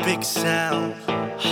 Big sound.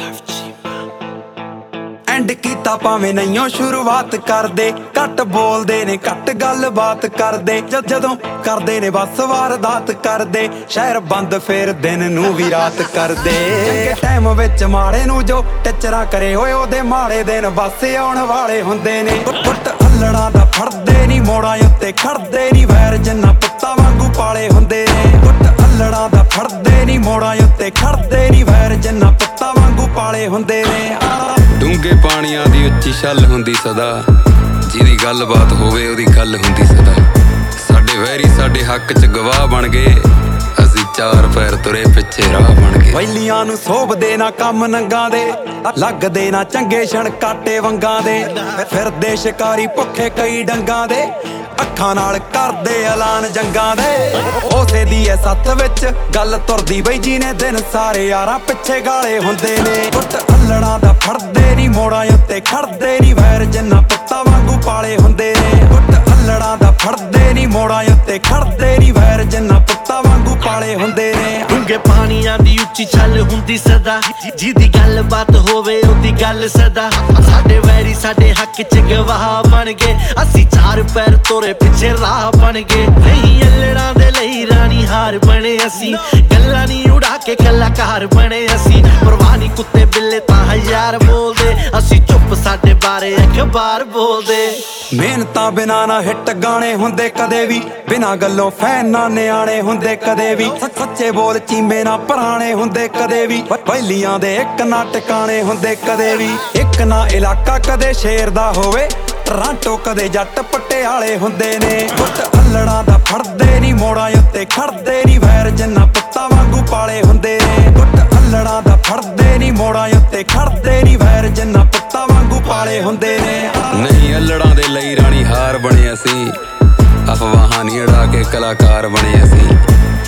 And ਕੀਤਾ ਭਾਵੇਂ ਨਹੀਂਓ ਸ਼ੁਰੂਆਤ ਕਰਦੇ, ਘੱਟ ਬੋਲਦੇ ਨੇ ਘੱਟ ਗੱਲਬਾਤ ਕਰਦੇ, ਜਦੋਂ ਕਰਦੇ ਨੇ ਬਸ ਵਾਰਦਾਤ ਕਰਦੇ, ਸ਼ਹਿਰ ਬੰਦ ਫੇਰ ਦਿਨ ਨੂੰ ਵੀ ਰਾਤ ਕਰਦੇ। ਚੰਗੇ ਟਾਈਮ ਵਿੱਚ ਮਾੜੇ ਨੂੰ ਜੋ ਟੱਚਰਾ ਕਰੇ ਹੋਏ ਉਹਦੇ ਮਾੜੇ ਦਿਨ ਬਸ ਆਉਣ ਵਾਲੇ ਹੁੰਦੇ ਨੇ। ਪੁੱਟ ਅੱਲੜਾਂ ਦਾ ਫੜਦੇ ਨੀ ਮੋੜਾਂ ਉੱਤੇ ਖੜਦੇ ਨੀ, ਵੈਰ ਜਿੰਨਾ ਪੁੱਤਾਂ ਵਾਂਗੂ ਪਾਲੇ ਹੁੰਦੇ ਨੇ। ਪੁੱਟ ਅੱਲੜਾਂ ਦਾ ਫੜਦੇ ਨੀ ਮੋੜਾਂ ਉੱਤੇ ਖੜਦੇ ਨੀ, ਵੈਰ ਜਿੰਨਾ ਪੁੱਤਾਂ ਵਾਂਗੂ ਪਾਲੇ ਹੁੰਦੇ ਨੇ। ਡੂੰਘੇ ਪਾਣੀਆਂ ਦੀ ਉੱਚੀ ਛੱਲ ਹੁੰਦੀ ਸਦਾ, ਜਿਹਦੀ ਗੱਲਬਾਤ ਹੋਵੇ ਉਹਦੀ ਗੱਲ ਹੁੰਦੀ ਸਦਾ। ਸਾਡੇ ਵੈਰੀ ਸਾਡੇ ਹੱਕ 'ਚ ਗਵਾਹ ਬਣ ਗਏ, ਅਸੀਂ ਚਾਰ ਪੈਰ ਤੁਰੇ ਪਿੱਛੇ ਰਾਹ ਬਣ ਗਏ। ਵੈਲੀਆਂ ਨੂੰ ਸੋਭਦੇ ਨਾ ਕੰਮ ਨੰਗਾਂ ਦੇ, ਲੱਗਦੇ ਨਾ ਚੰਗੇ ਛਣ ਕਾਟੇ ਵੰਗਾਂ ਦੇ, ਫਿਰਦੇ ਸ਼ਿਕਾਰੀ ਭੁੱਖੇ ਕਈ ਡੰਗਾਂ ਦੇ, ਅੱਖਾਂ ਨਾਲ ਕਰਦੇ ਐਲਾਨ ਜੰਗਾਂ ਦੇ। ਉਸੇ ਦੀ ਐ ਸੱਥ ਵਿੱਚ ਗੱਲ ਤੁਰਦੀ ਬਈ ਜਿਹਨੇ ਦਿਨ ਸਾਰੇ ਯਾਰਾਂ ਪਿੱਛੇ ਗਾਲੇ ਹੁੰਦੇ ਨੇ। ਪੁੱਟ ਅੱਲੜਾਂ ਦਾ ਫੜਦੇ ਨੀ ਮੋੜਾਂ ਉੱਤੇ ਖੜਦੇ ਨੀ, ਵੈਰ ਜਿੰਨਾ ਪੁੱਤਾਂ ਵਾਂਗੂ ਪਾਲੇ ਹੁੰਦੇ ਨੇ। ਪੁੱਟ ਅੱਲੜਾਂ ਦਾ ਫੜਦੇ ਨੀ ਮੋੜਾਂ ਉੱਤੇ ਖੜਦੇ ਨੀ, ਵੈਰ ਜਿੰਨਾ ਪੁੱਤਾਂ ਵਾਂਗੂ ਪਾਲੇ ਹੁੰਦੇ ਨੇ। ਡੂੰਘੇ ਪਾਣੀਆਂ ਦੀ ਉੱਚੀ ਛੱਲ ਹੁੰਦੀ ਸਦਾ, ਜਿਹਦੀ ਗੱਲਬਾਤ ਹੋਵੇ ਉਹਦੀ ਗੱਲ ਸਦਾ। ਸਾਡੇ ਵੈਰੀ ਸਾਡੇ ਹੱਕ 'ਚ ਗਵਾਹ ਬਣ ਗਏ, ਅਸੀਂ ਚਾਰ ਪੈਰ ਤੋਰੇ ਪਿੱਛੇ ਰਾਹ ਬਣ ਗਏ। ਨਹੀਂ ਅੱਲੜਾਂ ਦੇ ਲਈ ਰਾਣੀ ਹਾਰ ਬਣੇ ਅਸੀਂ, ਗੱਲਾਂ ਨਹੀਂ ਉਡਾ ਕੇ ਕਲਾਕਾਰ ਬਣੇ ਅਸੀਂ। ਪਰਵਾਹ ਨਹੀਂ ਕੁੱਤੇ ਬਿੱਲੇ ਤਾਂ ਹਜ਼ਾਰ ਬੋਲਦੇ, ਅਸੀਂ ਚੁੱਪ ਸਾਡੇ ਬਾਰੇ ਅਖਬਾਰ ਬੋਲਦੇ। ਮਿਹਨਤਾਂ ਬਿਨਾਂ ਨਾ ਹਿੱਟ ਗਾਣੇ ਹੁੰਦੇ ਕਦੇ ਵੀ, ਬਿਨਾਂ ਗੱਲੋਂ ਫੈਨ ਨਾ ਨਿਆਣੇ ਹੁੰਦੇ ਕਦੇ ਵੀ। ਸੱਚੇ ਬੋਲ ਚੀਮੇ ਨਾ ਪੁਰਾਣੇ ਹੁੰਦੇ ਕਦੇ ਵੀ, ਪਹਿਲੀਆਂ ਦੇ ਇੱਕ ਨਾ ਟਿਕਾਣੇ ਹੁੰਦੇ ਕਦੇ ਵੀ। ਇੱਕ ਨਾ ਇਲਾਕਾ ਕਦੇ ਸ਼ੇਰ ਦਾ ਹੋਵੇ, ਟਰਾਂਟੋ ਕਦੇ ਜੱਟ ਪਟਿਆਲੇ ਹੁੰਦੇ ਨੇ। ਪੁੱਟ ਅੱਲੜਾਂ ਦਾ ਫੜਦੇ ਨੀ ਮੋੜਾਂ ਉੱਤੇ ਖੜਦੇ ਨੀ, ਵੈਰ ਜਿੰਨਾ ਪੁੱਤਾਂ ਵਾਂਗੂ ਪਾਲੇ ਹੁੰਦੇ ਨੇ। ਪੁੱਟ ਅੱਲੜਾਂ ਦਾ ਫੜਦੇ ਨੀ ਮੋੜਾਂ ਉੱਤੇ ਖੜਦੇ ਨੀ, ਵੈਰ ਜਿੰਨਾ ਪੁੱਤਾਂ ਵਾਂਗੂ ਪਾਲੇ ਹੁੰਦੇ ਨੇ। ਨਹੀਂ ਅੱਲੜਾਂ ਦੇ ਲਈ ਰਾਣੀ ਹਾਰ ਬਣੇ ਅਸੀਂ, ਅਫਵਾਹਾਂ ਨਹੀਂ ਉਡਾ ਕੇ ਕਲਾਕਾਰ ਬਣੇ ਅਸੀਂ।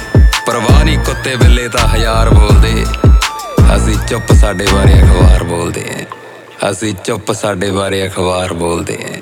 ਪਰਵਾਹ ਨਹੀਂ ਕੁੱਤੇ ਬਿੱਲੇ ਤਾਂ ਹਜ਼ਾਰ ਬੋਲਦੇ, ਅਸੀਂ ਚੁੱਪ ਸਾਡੇ ਬਾਰੇ ਅਖਬਾਰ ਬੋਲਦੇ। ਅਸੀਂ ਚੁੱਪ ਸਾਡੇ ਬਾਰੇ ਅਖਬਾਰ ਬੋਲਦੇ।